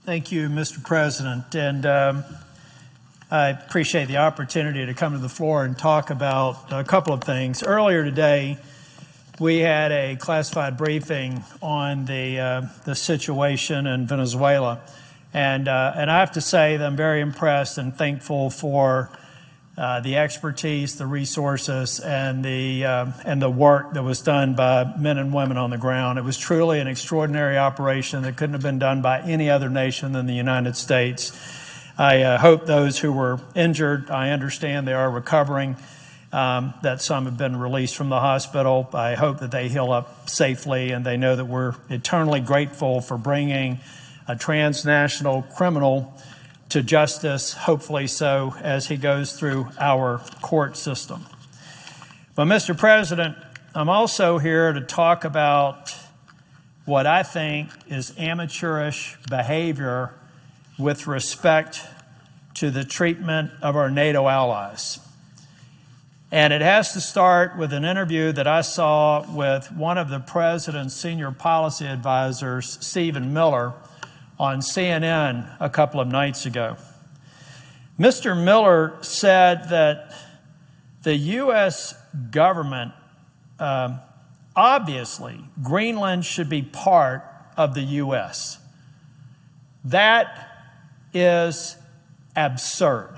Thank you, Mr. President. And I appreciate the opportunity to come to the floor and talk about a couple of things. Earlier today, we had a classified briefing on the situation in Venezuela. And I have to say that I'm very impressed and thankful for the expertise, the resources, and the work that was done by men and women on the ground. It was truly an extraordinary operation that couldn't have been done by any other nation than the United States. I hope those who were injured, I understand they are recovering, that some have been released from the hospital. I hope that they heal up safely, and they know that we're eternally grateful for bringing a transnational criminal to justice, hopefully so, as he goes through our court system. But, Mr. President, I'm also here to talk about what I think is amateurish behavior with respect to the treatment of our NATO allies. And it has to start with an interview that I saw with one of the President's senior policy advisors, Stephen Miller, on CNN a couple of nights ago. Mr. Miller said that the U.S. government, obviously, Greenland should be part of the U.S. That is absurd.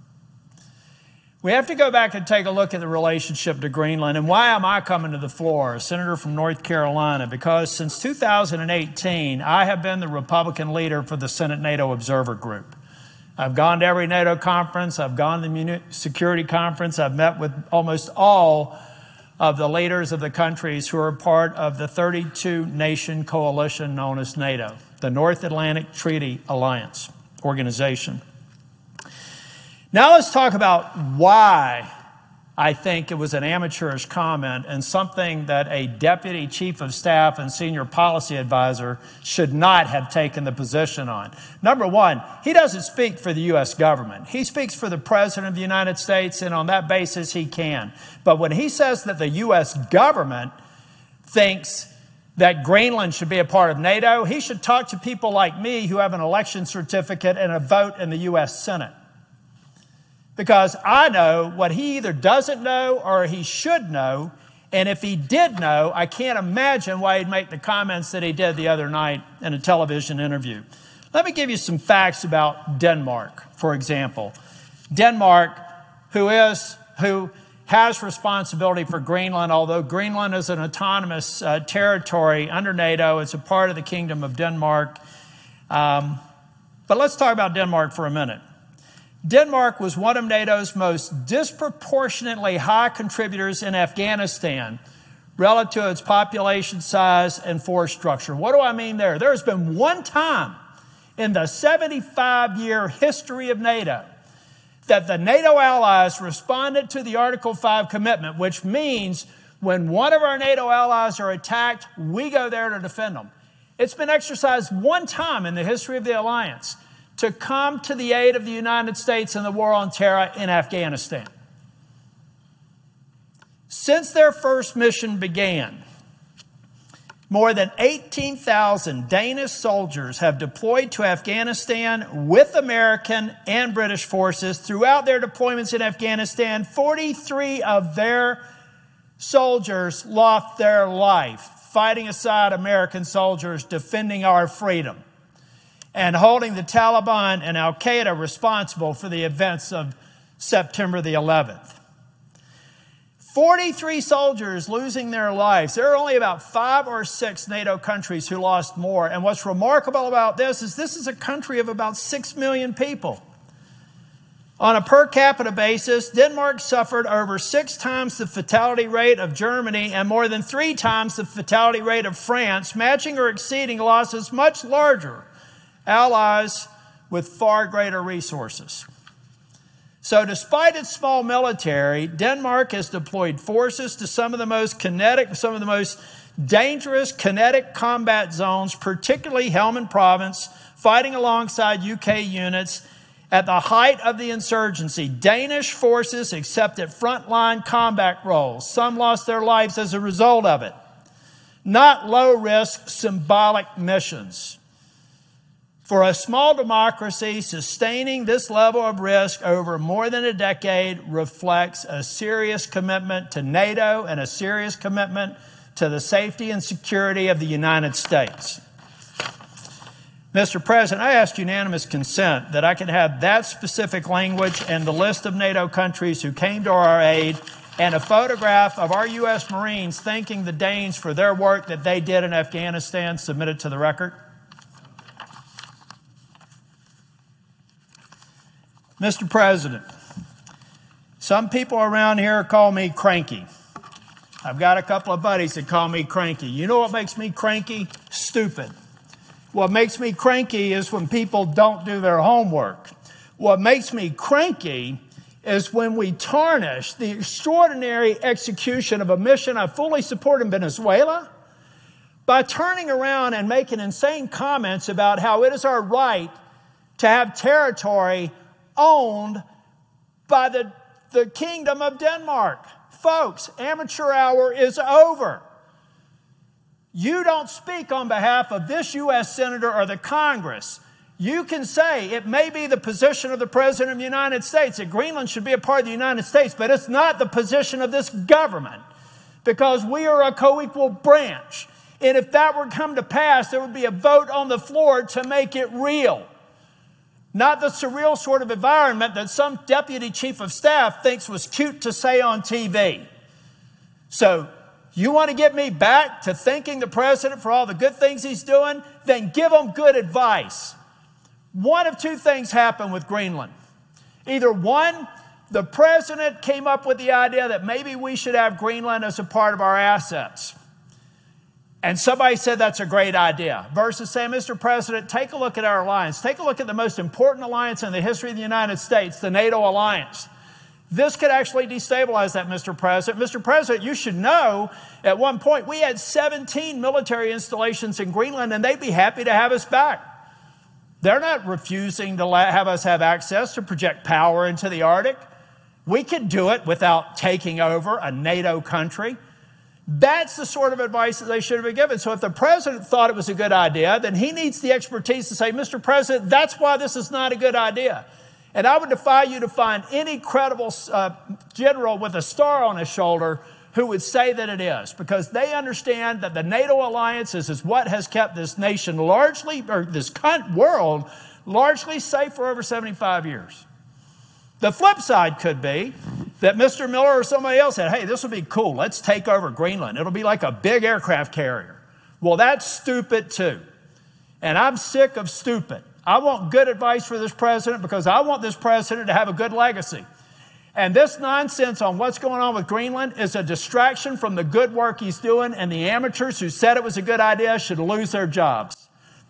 We have to go back and take a look at the relationship to Greenland. And why am I coming to the floor, a senator from North Carolina? Because since 2018, I have been the Republican leader for the Senate NATO Observer Group. I've gone to every NATO conference. I've gone to the Security Conference. I've met with almost all of the leaders of the countries who are part of the 32-nation coalition known as NATO, the North Atlantic Treaty Alliance Organization. Now let's talk about why I think it was an amateurish comment and something that a deputy chief of staff and senior policy advisor should not have taken the position on. Number one, he doesn't speak for the U.S. government. He speaks for the President of the United States, and on that basis he can. But when he says that the U.S. government thinks that Greenland should be a part of NATO, he should talk to people like me who have an election certificate and a vote in the U.S. Senate. Because I know what he either doesn't know or he should know. And if he did know, I can't imagine why he'd make the comments that he did the other night in a television interview. Let me give you some facts about Denmark, for example. Denmark, who has responsibility for Greenland, although Greenland is an autonomous territory under NATO. It's a part of the Kingdom of Denmark. But let's talk about Denmark for a minute. Denmark was one of NATO's most disproportionately high contributors in Afghanistan relative to its population size and force structure. What do I mean there? There has been one time in the 75-year history of NATO that the NATO allies responded to the Article 5 commitment, which means when one of our NATO allies are attacked, we go there to defend them. It's been exercised one time in the history of the alliance to come to the aid of the United States in the war on terror in Afghanistan. Since their first mission began, more than 18,000 Danish soldiers have deployed to Afghanistan with American and British forces. Throughout their deployments in Afghanistan, 43 of their soldiers lost their life fighting aside American soldiers defending our freedom and holding the Taliban and al-Qaeda responsible for the events of September the 11th. 43 soldiers losing their lives. There are only about 5 or 6 NATO countries who lost more. And what's remarkable about this is a country of about 6 million people. On a per capita basis, Denmark suffered over 6 times the fatality rate of Germany and more than 3 times the fatality rate of France, matching or exceeding losses much larger allies with far greater resources. So despite its small military, Denmark has deployed forces to some of the most dangerous kinetic combat zones, particularly Helmand Province, fighting alongside UK units. At the height of the insurgency, Danish forces accepted frontline combat roles. Some lost their lives as a result of it. Not low-risk symbolic missions. For a small democracy, sustaining this level of risk over more than a decade reflects a serious commitment to NATO and a serious commitment to the safety and security of the United States. Mr. President, I ask unanimous consent that I can have that specific language and the list of NATO countries who came to our aid and a photograph of our U.S. Marines thanking the Danes for their work that they did in Afghanistan submitted to the record. Mr. President, some people around here call me cranky. I've got a couple of buddies that call me cranky. You know what makes me cranky? Stupid. What makes me cranky is when people don't do their homework. What makes me cranky is when we tarnish the extraordinary execution of a mission I fully support in Venezuela by turning around and making insane comments about how it is our right to have territory owned by the Kingdom of Denmark. Folks, amateur hour is over. You don't speak on behalf of this U.S. Senator or the Congress. You can say it may be the position of the President of the United States that Greenland should be a part of the United States, but it's not the position of this government because we are a co-equal branch. And if that were to come to pass, there would be a vote on the floor to make it real. Not the surreal sort of environment that some deputy chief of staff thinks was cute to say on TV. So, you want to get me back to thanking the president for all the good things he's doing? Then give him good advice. One of two things happened with Greenland. Either one, the president came up with the idea that maybe we should have Greenland as a part of our assets. And somebody said that's a great idea. Versus saying, Mr. President, take a look at our alliance. Take a look at the most important alliance in the history of the United States, the NATO alliance. This could actually destabilize that, Mr. President. Mr. President, you should know at one point we had 17 military installations in Greenland, and they'd be happy to have us back. They're not refusing to have us have access to project power into the Arctic. We could do it without taking over a NATO country. That's the sort of advice that they should have been given. So if the president thought it was a good idea, then he needs the expertise to say, Mr. President, that's why this is not a good idea. And I would defy you to find any credible general with a star on his shoulder who would say that it is, because they understand that the NATO alliance is what has kept this nation largely, or this world, largely safe for over 75 years. The flip side could be that Mr. Miller or somebody else said, hey, this would be cool. Let's take over Greenland. It'll be like a big aircraft carrier. Well, that's stupid too. And I'm sick of stupid. I want good advice for this president because I want this president to have a good legacy. And this nonsense on what's going on with Greenland is a distraction from the good work he's doing, and the amateurs who said it was a good idea should lose their jobs.